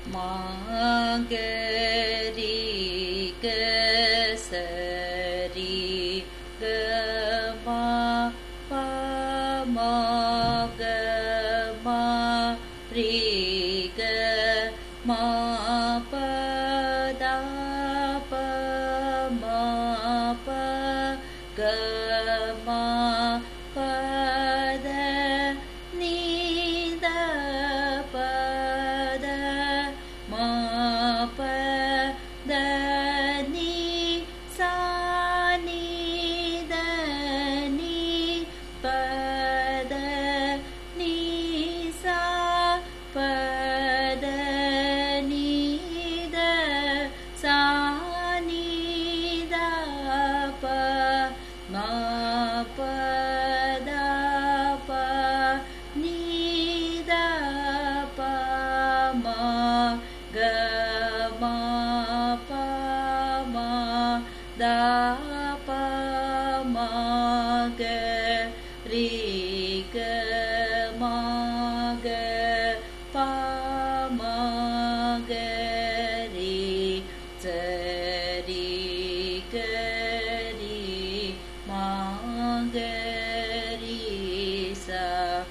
மா கரி க சரி க மா ப மா க மா ரீ க மா ப தா ப மா ப க மா ப த நீ த ப த மா ப த நீ சா நீ த நீ ப த நீ சா ப த நீ த சா நீ த ப மா ப த ப நீ த ப மா க மா ப மா த ப மா க ரீ க மா க ப மா க ரீ சரி க ரீ மா க ரீ சா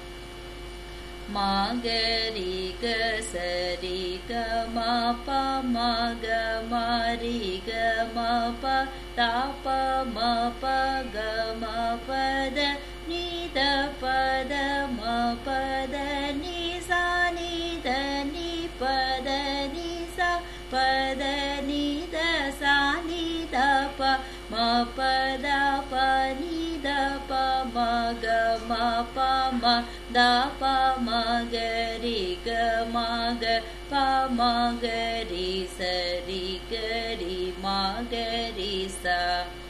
மா க ரீ க சரி க மா ப மா க மா ரீ க மா ப த ப மா ப க மா ப த நீ த ப த மா ப த நீ சா நீ த நீ ப த நீ சா ப த நீ த சா நீ த ப மா ப த ப நீ த ப மா க மா ப மா த ப மா க ரீ க மா க ப மா க ரீ சரி க ரீ மா க ரீ சா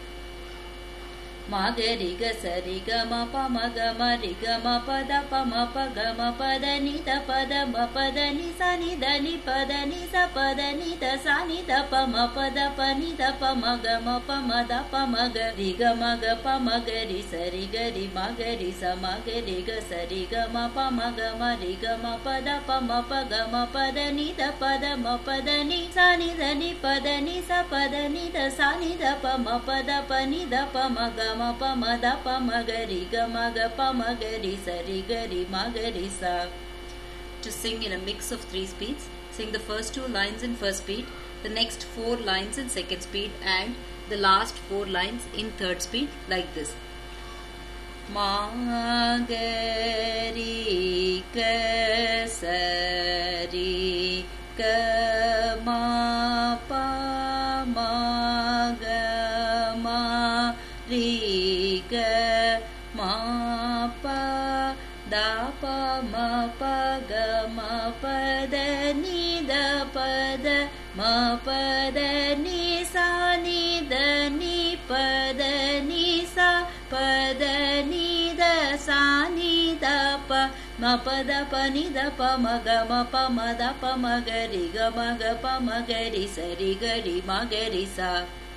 மா க ரீ க சரி க மா ப மா க மா ரீ க மா ப த ப மா ப க மா ப த நீ த ப த ம ப த நீ சா நீ த நீ ப த நீ சா ப த நீ த சா நீ த ப மா ப த ப நீ த ப மா க மா ப மா த ப மா க ரீ க மா க ப மா க ரீ சரி க ரீ மா க ரீ சா மா க ரீ க சரி க மா ப மா க மா ரீ க மா ப த ப மா ப க மா ப த நீ த ப த ம ப த நீ சா நீ த நீ ப த நீ சா ப த நீ த சா நீ த ப மா ப த ப நீ த ப மா க மா ப மா த ப மா க ரீ க மா க ப மா க ரீ சரி க ரீ மா க ரீ சா. To sing in a mix of 3 speeds, sing the first 2 lines in first speed, the next 4 lines in second speed, and the last 4 lines in third speed like this. Ma ga ri ga sa ri ga ma pa ma ga ma ri ga ma pa da pa ma pa ga ma pa da ni da pa da ma pa da ni sa ni da ni pa da ni sa pa da ni da sa ni da pa ma pa da pa ni da pa ma ga ma pa ma da pa ma ga ri ga ma ga pa ma ga ri sa ri ga ri ma ga ri sa.